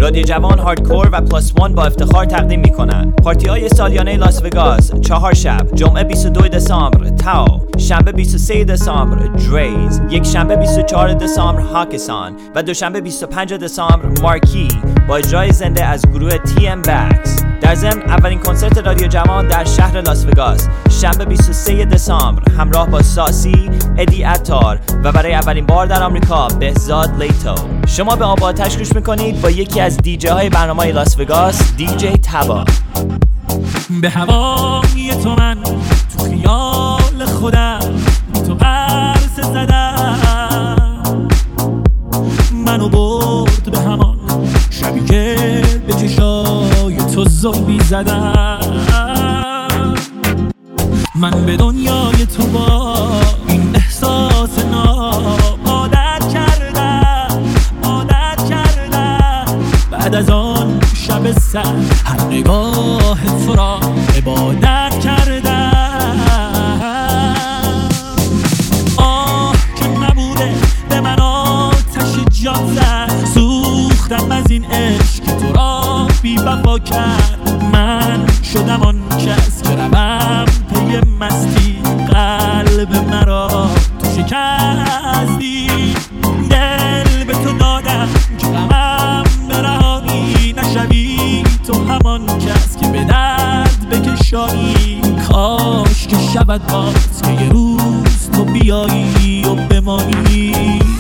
رادیو جوان هاردکور و پلاس وان با افتخار تقدیم میکنن پارتی های سالیانه لاس وگاس 4 شب، جمعه 22 دسامبر تاو، شنبه 23 دسامبر دریز، یک شنبه 24 دسامبر هاکسان و دوشنبه 25 دسامبر مارکی با اجرای زنده از گروه تی ام بکس. در ضمن اولین کنسرت رادیو جوان در شهر لاس وگاس شنبه 23 دسامبر همراه با ساسی، ادی عطار و برای اولین بار در آمریکا بهزاد لیتو. شما به آب آتش گوش میکنید با یکی از دیجی های برنامه لاس وگاس، دیجی تبا. به هوای تو من تو خیال خودم تو قرص زدم، منو برد به همان شبی که به چشای تو زلبی زدم. من به دنیای تو با این احساس ناب عادت کردم بعد از آن شب سر هر نگاه تو را عبادت کردم. آه که نبوده به من آتش جان زد، سوختم از این عشق که تو را بی وفا کرد. من شدم آن کس که روم پی مستی، قلب مرا تو شکستی. دل به تو دادم که غمم برهانی نشوی، تو همان کس که به درد بکشایی. کاش که شود باز که یه روز تو بیایی و بمانی.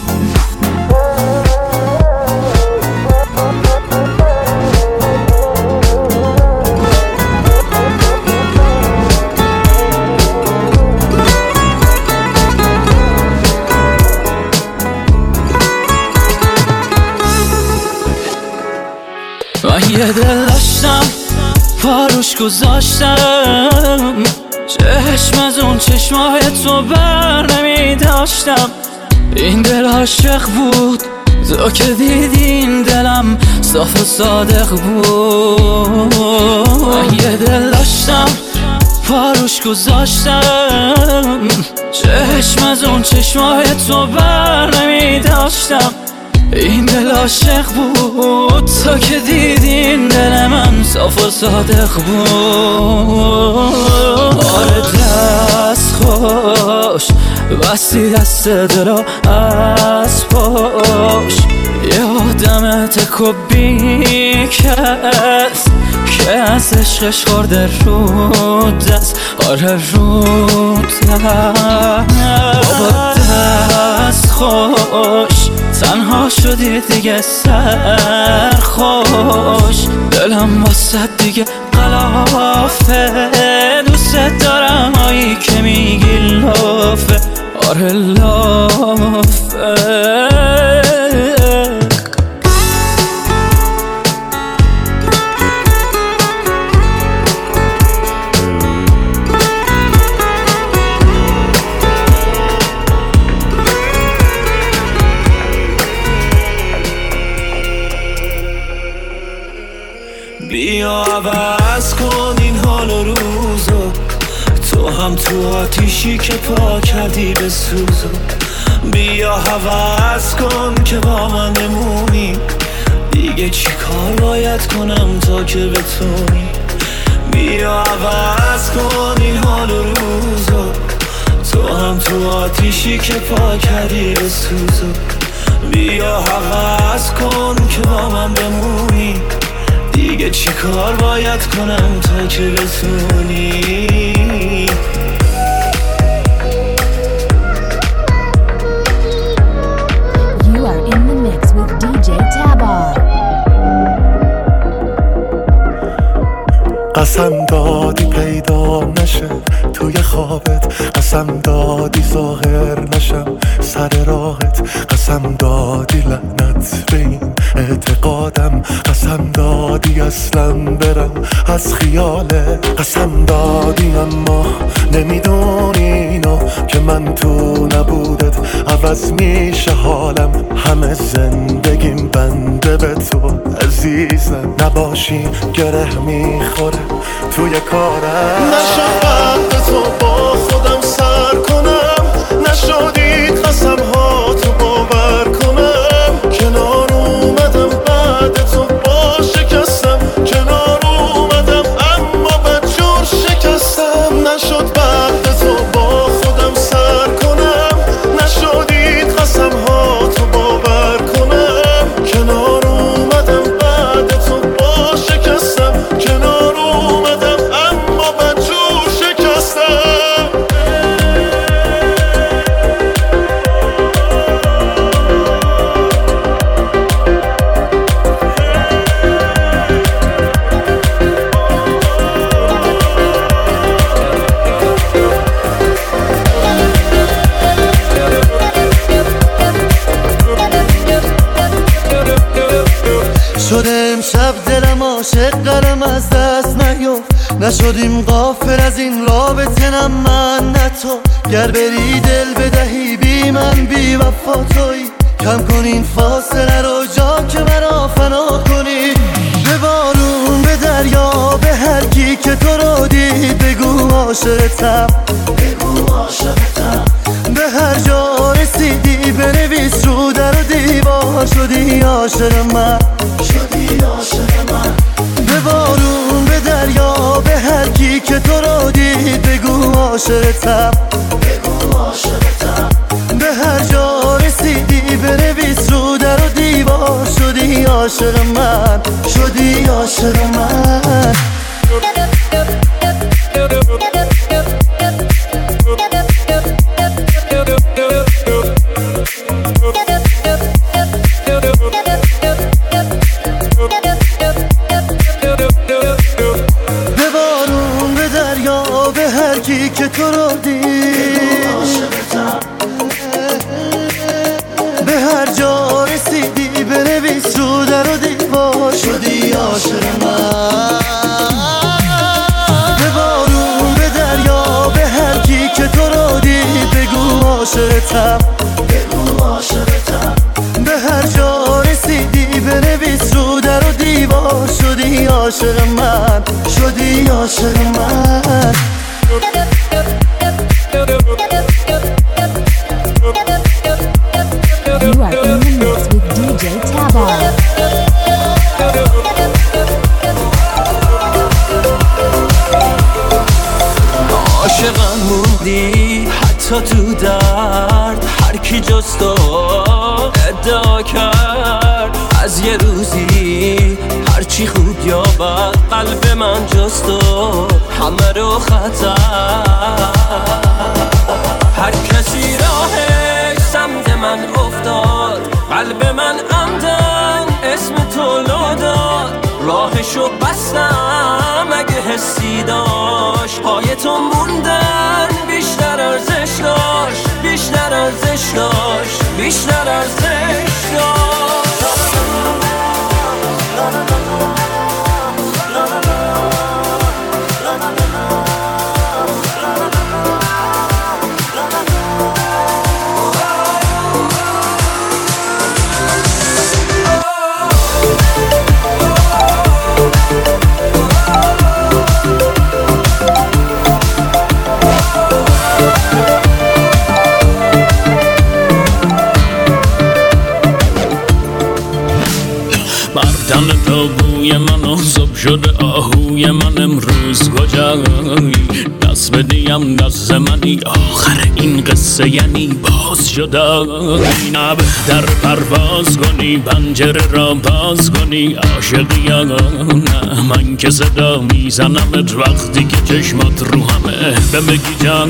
من یه دل داشتم پاروش گذاشتم، چشم از اون چشمای تو بر نمی داشتم. این دل عاشق بود تو که دیدین دلم صاف و صادق بود. من یه دل داشتم پاروش گذاشتم، چشم از اون چشمای تو بر نمی داشتم. این دل عاشق بود تا که دیدین دل من صاف و صادق بود. آره دست خوش بستی دست دلو از پاش، یه آدم تکو بیکس که از عشقش خورده رو دست. آره رو دست بابا دست خوش، تنها شدی دیگه سرخوش. دلم واسه دیگه قلافه، دوست دارم هایی که میگی لافه. آره لافه. بیا عوض کن این حال و روزو، تو هم تو آتیشی که پا کردی به سوزو. بیا عوض کن که با من نمونی، دیگه چی کار باید کنم تا که بتونی. بیا عوض کن این حال و روزو، تو هم تو آتیشی که پا کردی به سوزو. بیا عوض کن که با من بمونی، دیگه چی کار باید کنم تا که بتونی. You are in the mix with DJ Tabar. قسم دادی پیدا نشه توی خوابت، قسم دادی ظاهر نشم سر راحت، قسم دادی لعنت به این اعتقادم، قسم دادی اصلا برم از خیالت، قسم دادی اما نمیدونی اینو که من تو نبودت عوض میشه حالم. همه زندگیم بنده به تو عزیزم، نباشی گره میخوره توی کارم. نشد قد تو با خودم سر کنم، نشدید قسم ها تو باور کنم، کنار اومدم بعد تو با شده امشب دلم عاشق قلم از دست نیفت نشدیم غافل از این رابطه نه من نه تو گر بری دل بدهی بی من بی وفا تویی کم کن این فاصله رو جا که مرا فنا کنی به بارون به دریا به هر کی که تو رو دید بگو عاشقتم به هر جا رسیدی بنویس رو در و دیوار شدی عاشق من به بارون به دریا به هر کی که تو رو دید بگو عاشقتم به هر جا رسیدی بنویس رو در و دیوار شدی عاشق من شدی عاشق من به بارون به دریا به هر کی که تو رو دید به هر جا رسیدی بنویس رو در و دیوار شدی عاشق من به بارون به دریا به هر کی که تو رو دید بگو عاشقتم به هر جا رسیدی بنویس رو در و دیوار شدی عاشق من شدی عاشق من You are in the mix with DJ Tabar. عاشقم موندی حتی تو درد هر کی جز تو ادعا کرد از یه روزی هرچی خوب یا بد قلب من جز تو همه رو خطر هر کسی راهش سمت من افتاد قلب من عمدن اسم تو لو داد راهشو بستم اگه حسی داشت پای تو موندن بیشتر ارزش داشت بیشتر ارزش داشت بیشتر ارزش داشت مردن تو بوی من و زب شده آهوی من امروز کجایی دست بدیم دست منی آخر این قصه یعنی باز جدایی نه بهتر پرواز کنی پنجره را باز کنی عاشقی یا نه من که صدا میزنمت وقتی که چشمات رو همه بمگی جان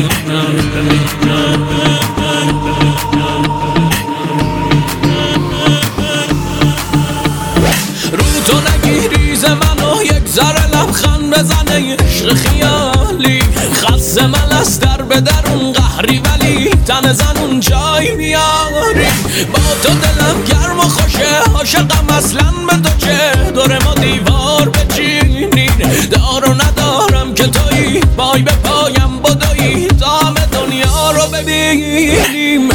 تو نگیریز منو یک ذره لبخند بزنه عشق خیالی خست ملس در به درون قهری ولی تن زنون جای میاری با تو دلم گرم و خوشه عاشقم اصلا به تو چه دور ما دیوار بچینین دار و ندارم که تویی پای به پایم بدویی تا همه دنیا رو ببینیم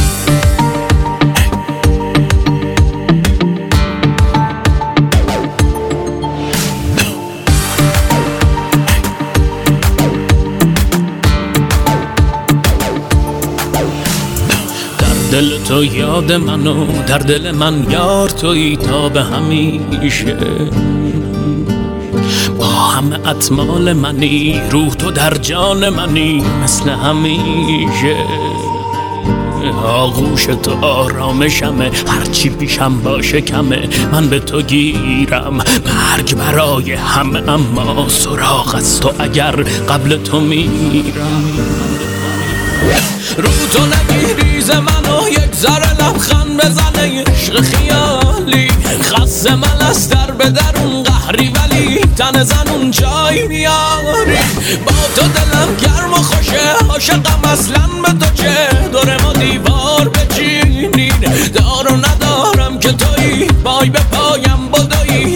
دل تو یاد منو در دل من یار تویی تا به همیشه با همه اطمال منی روح تو در جان منی مثل همیشه آغوش تو آرامشمه هرچی پیشم باشه کمه من به تو گیرم مرگ برای همه اما سراغ از تو اگر قبل تو میرم رو تو نگیریز منو یک ذره لبخند بزنه عشق خیالی خست ملس در به درون قهری ولی تن زنون جای میاری با تو دلم گرم و خوشه عاشقم اصلا به تو چه دور ما دیوار بچینین دار و ندارم که تویی پای به پایم بدویی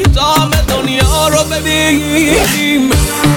ببینیم.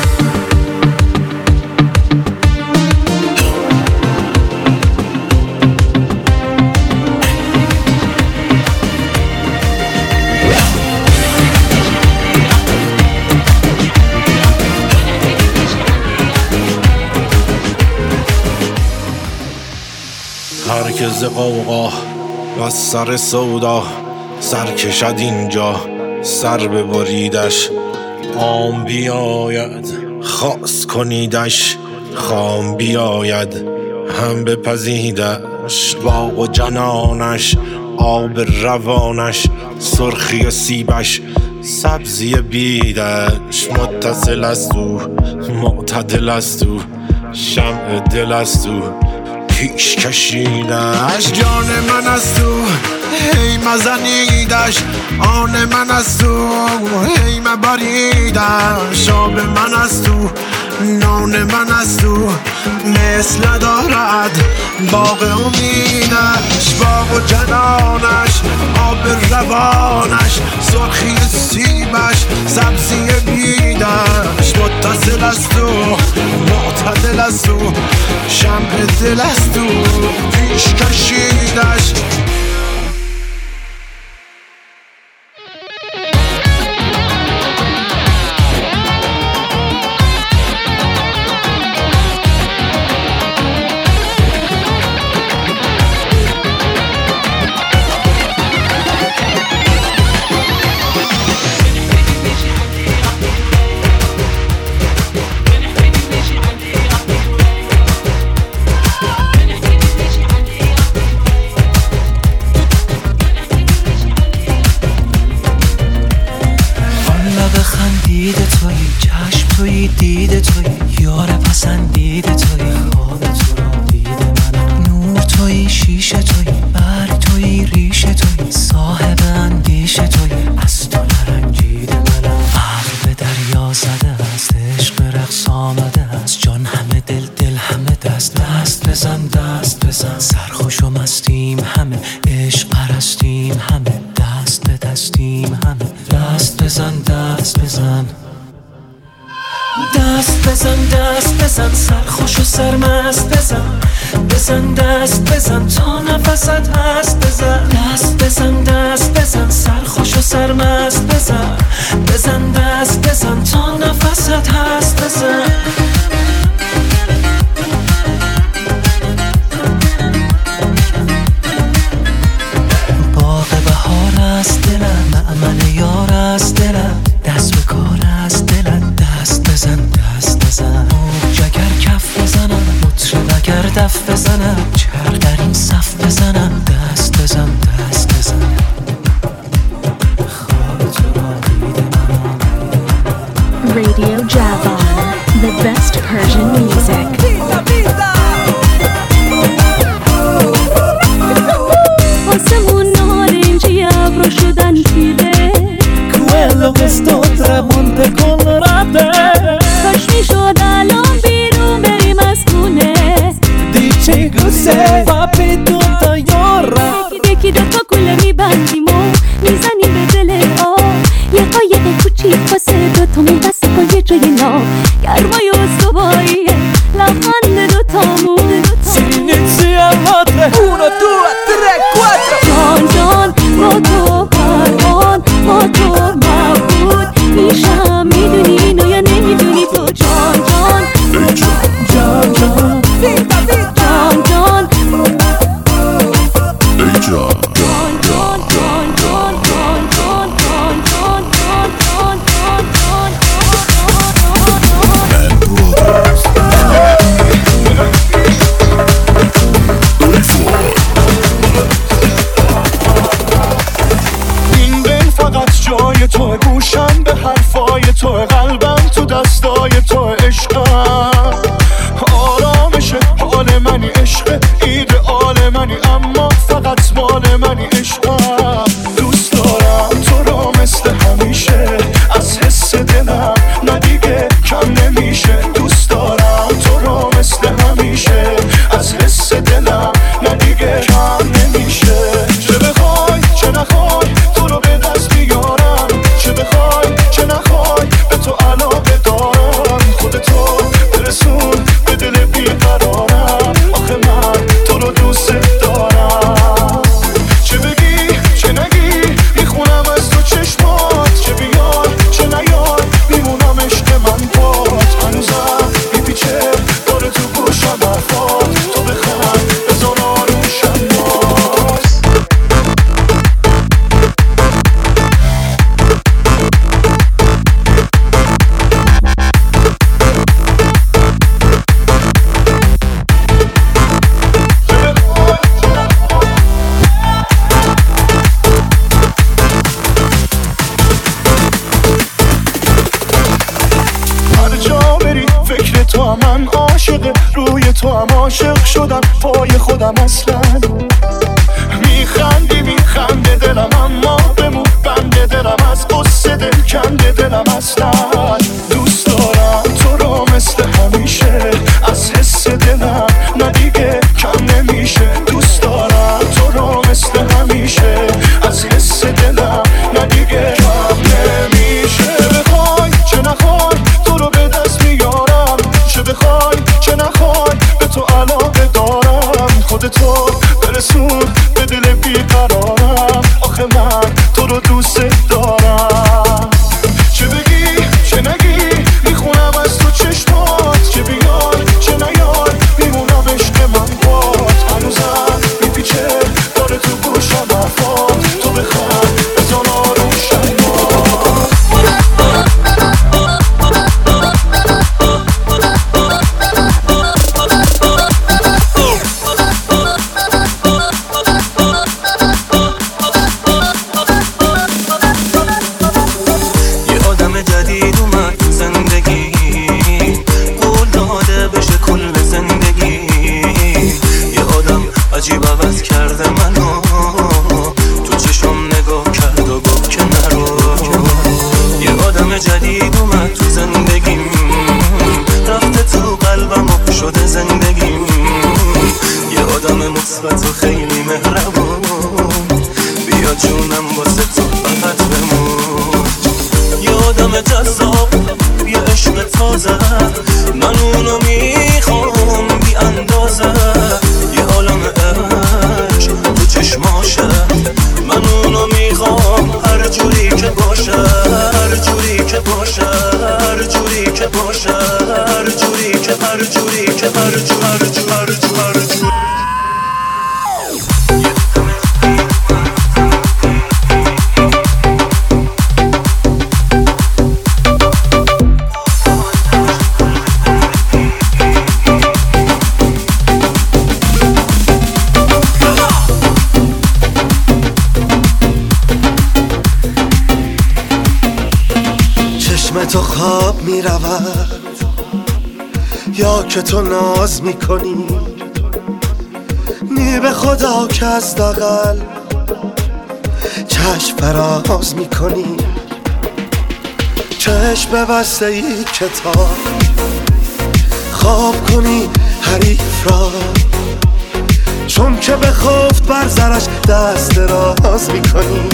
هرکز قوقا و سر سودا سر کشد اینجا سر ببریدش عام بیاید خاص کنیدش خام بیاید هم بپزیدش باغ و جنانش آب روانش سرخی سیبش سبزی بیدش متصل است او معتدل است او شمع دل است او پیش کشیدش جان من است او هی مزنیدش آن من است او هی مبریدش آب من است او نان من است او مثل دارد باغ امیدش باغ و جنانش آب روانش سرخی سیبش سبزی بیدش متصل است او معتدل است او شمع دل است او پیش کشیدش دیده توی یار پسندیده توی خواب تو را دیده منم نور توی شیشه توی برگ توی ریشه توی صاحب اندیشه توی از تو نرنجیده منم عقل به دریا زده است عشق رقص آمده است جان همه دل همه دست بزن سرخوش و مستیم همه عشق پرستیم همه دست به دستیم همه دست بزن دست بزن سرخوش و سرمست بزن دست بزن تا نفست هست بزن دست بزن سرخوش و سرمست بزن دست بزن تا نفست هست بزن باغ بهار است دلم معمل یار است دلم دست به کار است دلم دست بزن موج اگر کف بزنم مطرب اگر دف بزنم چرخ در این صف بزنم دست بزن خواب تو را دیده منم Radio Javan, the best Persian music. آسمون نارنجی ابرو شدن پیره Quello che sto tramonte colorate کاش میشد الان بیرون بریم از خونه Dici cos'è fa peduta yorra یکی دوتا گله میبندیم و میزنیم به دل آب یه قایق کوچیک واسه دوتامون بس کن یه جای ناب گرمای استواییه لبخند دوتامون Si inizia a battere 1, 2, 3, 4 جان با تو پروان با تو مبود میشم میدونی اینو یا نمیدونی تو جان جای تو گوشم به حرفای تو قلبم تو دستای تو عشقم آرامشه حال منی عشق ایدئال منی اما فقط مال منی عشقم دوست دارم تو رو مثل همیشه از حس دلم نه دیگه کم نمیشه دوست دارم تو رو مثل همیشه از حس دلم نه دیگه کم نمیشه چه بخوای چه نخوای تو رو به دست بیارم چه بخوای چه نخوای به من عاشق روی تو هم عاشق شدم پای خودم اصلا میخنده دلم اما بمون بنده دلم از قصه دل کنده دلم اصلا دوست دارم تو رو مثل همیشه از حس دلم نه دیگه کم نمیشه دوست دارم تو رو مثل همیشه از حس دلم نه دیگه کم نمیشه بخوای چه نخوای تو رو به دست میارم چه بخوای چه نخوای به تو علاقه دارم خودتو برسون به دل بیقرارم آخه من تو رو دوست دارم چه بگی چه نگی میخونم از تو چشمات چه بیای چه نیای میمونم عشق من باد هنوزم میپیچه داره تو گوشم حرفات تو بخوای بزن آروم تو خواب می رود یا که تو ناز می کنی نی به خدا که از دقل چشم فراز می کنی چشم ببسته ای کتاب خواب کنی حریف را چون که به خفت بر زرش دست دراز می کنی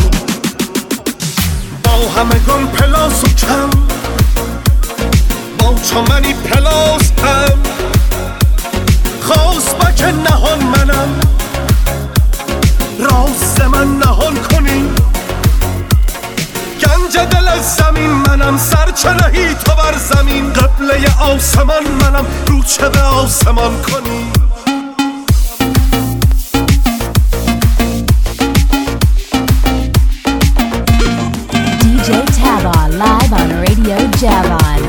با همگان پلاس و کم با چمنی پلاس هم خواست بک نهان منم راست من نهان کنی گنج دل از زمین منم سرچرهی تو بر زمین قبله آسمان منم رو چه به آسمان کنی DJ Tabar live on Radio Javon.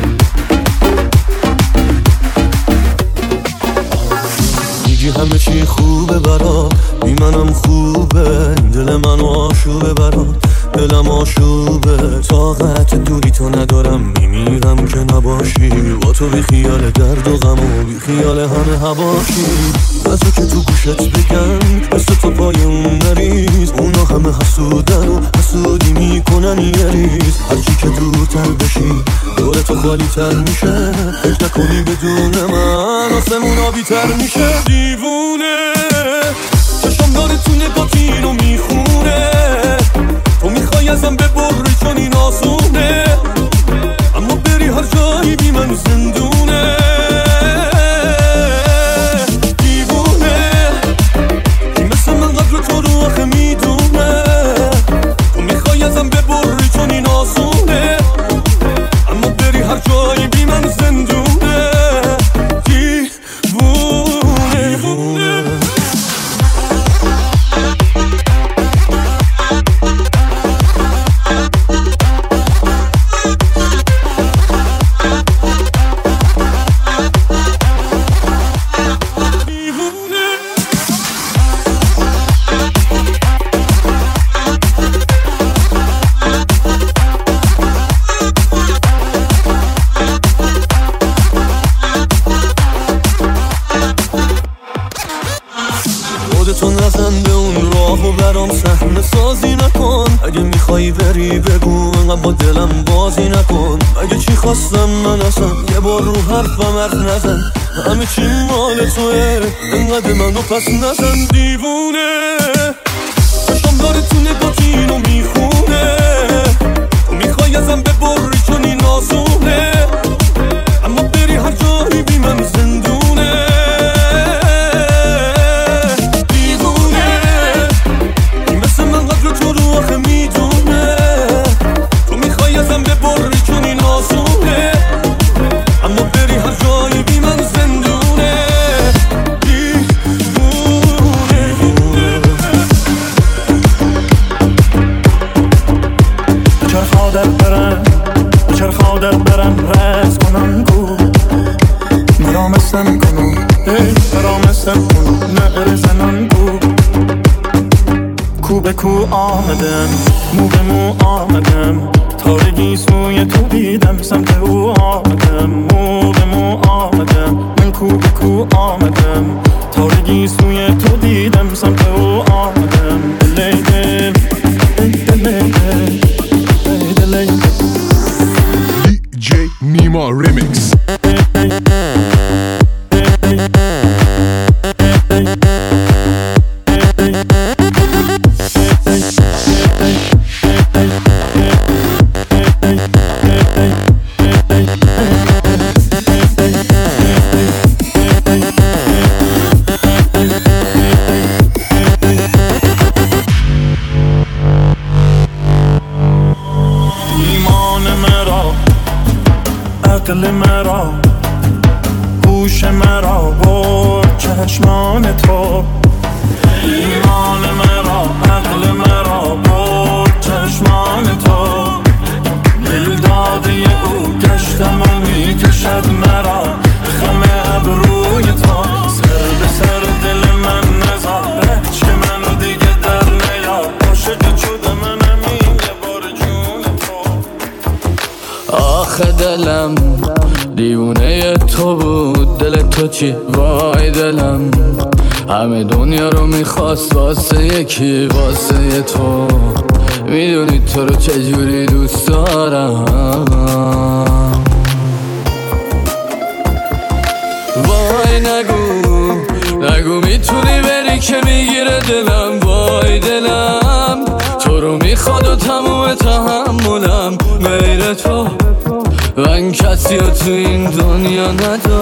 میگی همه چی خوبه برات بی منم خوبه دل منو آشوبه برات دلم آشوبه طاقت دوری تو ندارم میمیرم که نباشی با تو بی خیال درد و غم و بی خیال همه هواشی بذار که تو گوشت بگن مثل تو پای اون نریز اونا همه حسودن و حسودی میکنن یه ریز هرچی که دورتر بشی دور تو خالی تر میشه فکر نکنی بدون من آسمون آبی تر میشه دیوونه چشم داره تو نگاتی رو میخونه تو میخوای ازم ببری چون این آسونه اما بری هر جایی بی من زندونه دیوونه این مثل من قدر تو رو آخه میدونه تو میخوای ازم ببری چون این آسونه اما بری هر جایی بی من زندونه دیوونه میخوای بری بگو، انقدر با دلم بازی نکن. اگه چی خواستم من اصلا یه بار رو حرفم حرف نزن. همه چی مال توه، انقدر منو پس نزن. دیوونه چشم داره تو نگاهی اینو میخونه. تو میخوای ازم ببری چون این آسونه، اما بری هر جایی بی من زندونه. دیوونه این مثل من قدر تو رو آخه میدونه. تو میخوای ازم ببری چون این آسونه، اما بری هر جایی بی من زندونه. چرخ عادت برن رس کنن گو مرامستم کنو مرامستم کنو نهر زنن کو به کو آمدم مو به مو آمدم. تارگی سوی تو دیدم سمت او آمدم. مو به مو آمدم من کو به کو آمدم. تارگی سوی تو دیدم سمت او آمدم. دلیده دلیده دلیده DJ Nima Remix. عقل مرا هوش مرا برد چشمان تو. ایمان مرا عقل مرا برد چشمان تو. دل داده او گشتم و میکشد مرا خم ابروی تو. سر به سر دل من نزار که منو دیگه در نیار. عاشق شده منم این یه بار جون تو. آخه دلم دیوونه تو بود. دل تو چی وای دلم همه دنیا رو میخواست واسه یکی واسه تو. میدونی تو رو چجوری دوست دارم. وای نگو میتونی بری که میگیره دلم. وای دلم تو رو میخواد و تموم تحملم غیر تو. من کسی رو تو این دنیا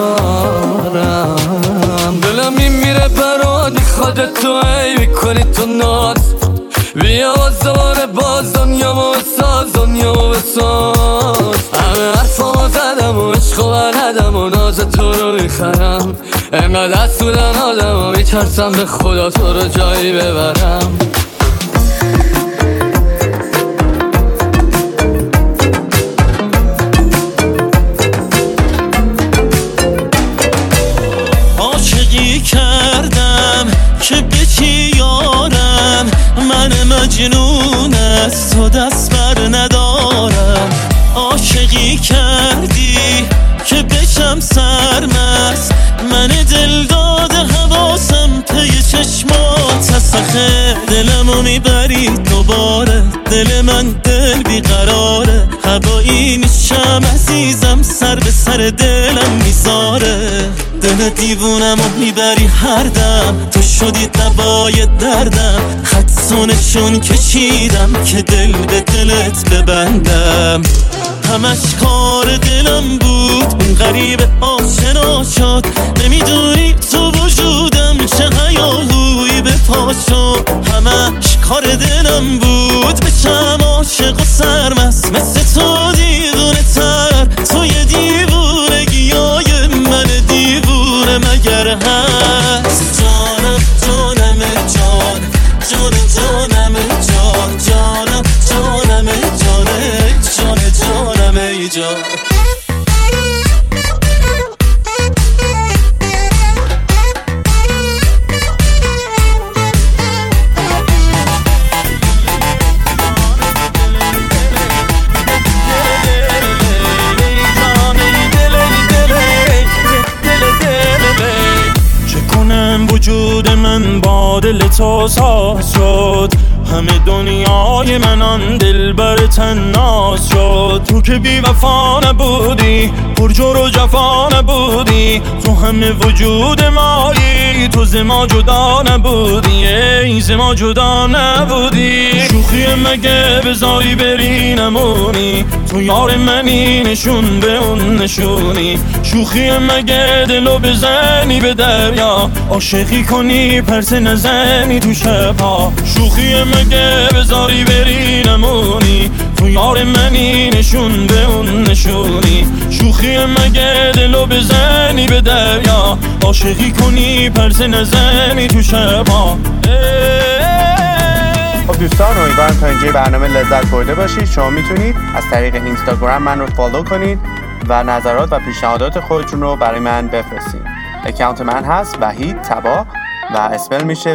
ندارم. دلم میمیره برادی خودت تو ای میکنی تو ناز. بیا دوباره باز دنیامو بساز دنیامو بساز. همه حرفامو زدم و عشق و بلدم و ناز تو رو میخرم. انقدر از طولن آدم و میترسم به خدا تو رو جایی ببرم. کردم که بچی یارم من مجنون از تو دست بر ندارم. عاشقی کردی که بشم سرمست من دل داده حواسم پی چشمات. سخه دلمو میبری دوباره. دل من دل بیقراره. هوایی نیشم عزیزم سر به سر دلم میذاره. دل دیوونمو میبری هر دم. تو شدی دوای دردم. خطونه چون کشیدم که دل به دلت ببندم. همش کار دلم بود اون غریب آشنا شد. نمیدونی تو وجودم چه هیاهویی به پا شد. همش کار دلم بود بشم عاشق و سرمست مثل تو دیوونه تر. توی دیوونگیای من دیوونه مگر هست. جانم جانم جان جانم جان جانم جانم جانم جان. وجود من با دل تو ساز شد. همه دنیای منان دلبر تناس شد. تو که بی وفا نبودی، پرجور و جفا نبودی، تو همه وجود مایی، تو ز ما جدا نبودی، ای ز ما جدا نبودی. شوخی مگه بزایی بری نمونی، تو یار منی نشون به اون نشونی. شوخی مگه دلو بزنی به دریا، عاشقی کنی پرس نزنی تو شبها. شوخی مگه بزاری بری نمونی، تو یار منی نشون به اون نشونی. شوخی مگه دلو بزنی به دریا، عاشقی کنی پرس نزنی تو شبها. خب دوستان، امیدوارم تا اینجای برنامه لذت برده باشید. شما میتونید از طریق اینستاگرام من رو فالو کنید و نظرات و پیشنهادات خودتون رو برای من بفرستید. اکانت من هست وحید طبا و اسپل میشه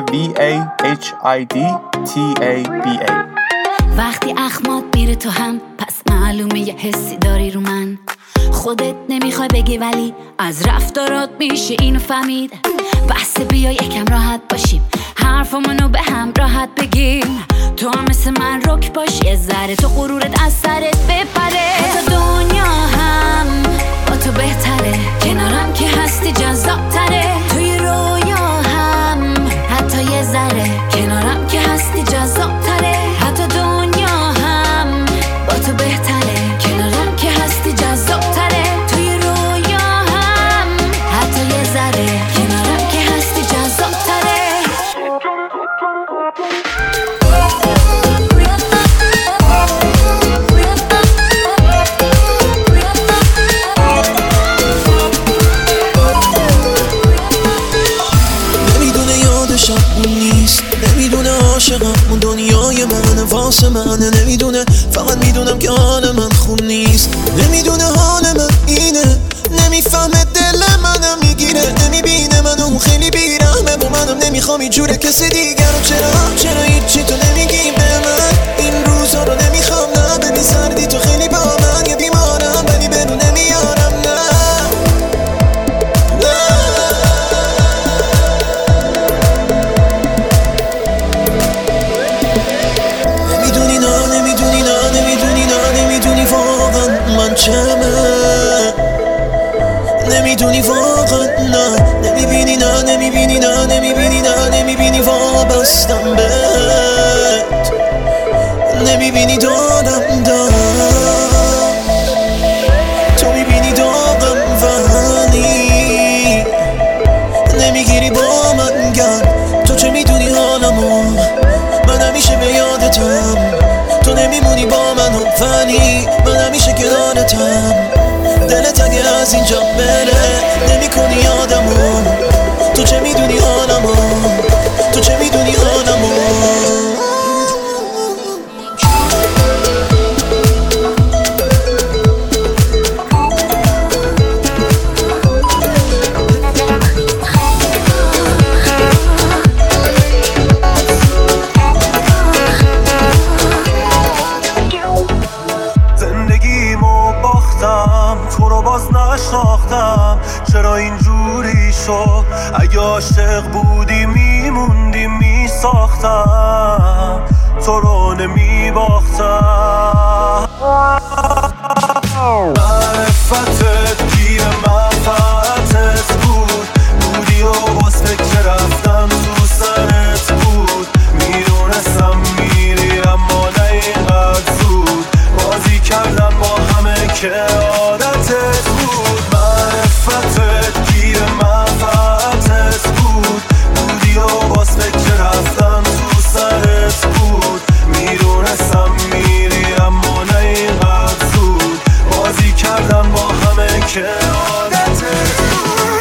VAHIDTABA. وقتی اخمات میره تو هم، پس معلومه یه حسی داری رو من. خودت نمیخوای بگی ولی از رفتارات میشه اینو فهمید. بحث بیا یکم راحت باشیم، حرفمونو به هم راحت بگیم. تو هم مثل من رک باش، یه ذره تو غرورت از سرت بپره. تا دنیا هم با تو بهتره، کنارم که هستی جذاب تره. توی رویا هم حتی یه ذره، کنارم که هستی جذاب تره. حتی دنیا هم با تو بهتره، کنارم که هستی جذاب تره. توی رویا هم حتی یه ذره، کنارم که هستی جذاب تره. نمیدونه یادشم اون نیست، نمیدونه عاشقم اون دنیای منه واسه منه. نمیدونه فقط میدونم که حال من خوب نیست. نمیدونه حال من اینه، نمیفهمه دل منم میگیره. نمیبینه منو اون خیلی بیرحمه با منم، نمیخوام اینجوره کسی دیگر رو. چرا هیچی تو نمیگی به من؟ این روزا رو نمیخوام نه ببین سردی تو خیلی با من. یه بیمارم ولی بدون نمیارم نه. نمیدونی واقعا من چمه. نمیدونی واقعا نمیبینی وابستم بهت. نمیبینی دارم تو میبینی داغم ولی نمیگیری با من گرد. تو چه میدونی حالمو، من همیشه به یادتم. تو نمیمونی با من ولی من همیشه کنارتم. دلت اگه از اینجا بره نمیکنی یادمو. تو چه میدونی حالمو، تو چه میدونی حالمو. تو رو باز نشناختم، چرا اینجوری شد؟ اگه عاشق بودی میموندی میساختم، تو رو نمیباختم. معرفتت گیر منفعتت بودی و باز فکر رفتم تو سرت بود. میدونستم میری اما نه اینقدر زود. بازی کردم با همه که عادتت بود. معرفتت گیر منفعتت بودی و باز فکر رفتم تو سرت بود. میدونستم میری اما نه اینقدر زود. بازی کردم با همه که عادتت بود.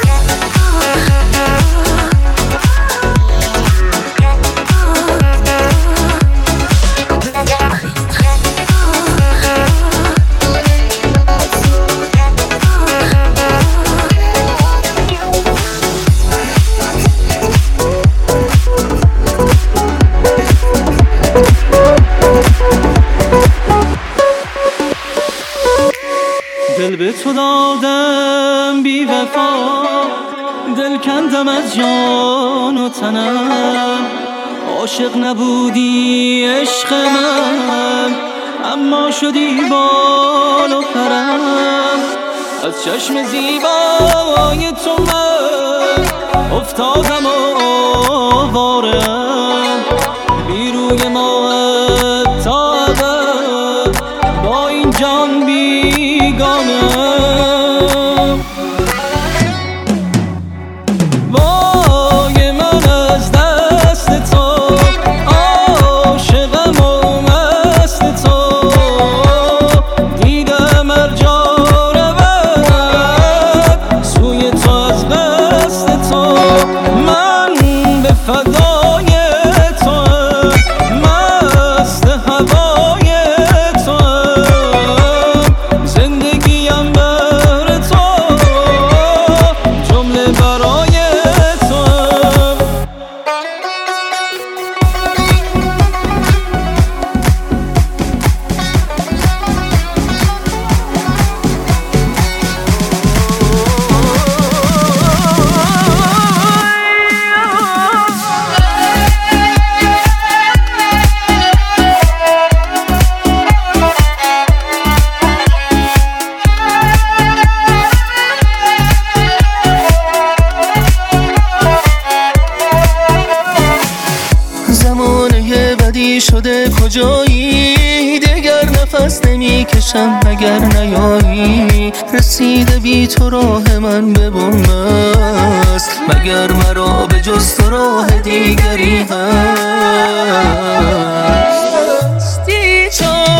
دل به تو دادم بی وفا، دل کندم از جان و تنم. عاشق نبودی عشق من، اما شدی بال و پرم. از چشم زیبای تو من افتادم آوارم، بی روی ماه تا ابد با این جان بیگانم. وای من از دست تو، عاشقم و مست تو، دیدم هر جا رود سوی تو از قصد تو. من به فدای توام، مست هوای توام، زندگیم بر تو، جمله برای توام. زمانه بدی شده کجایی، دگر نفس نمی کشم مگر نیایی. رسیده بی تو راه من به بن است، مگر مرا به جز تو راه دیگری هست.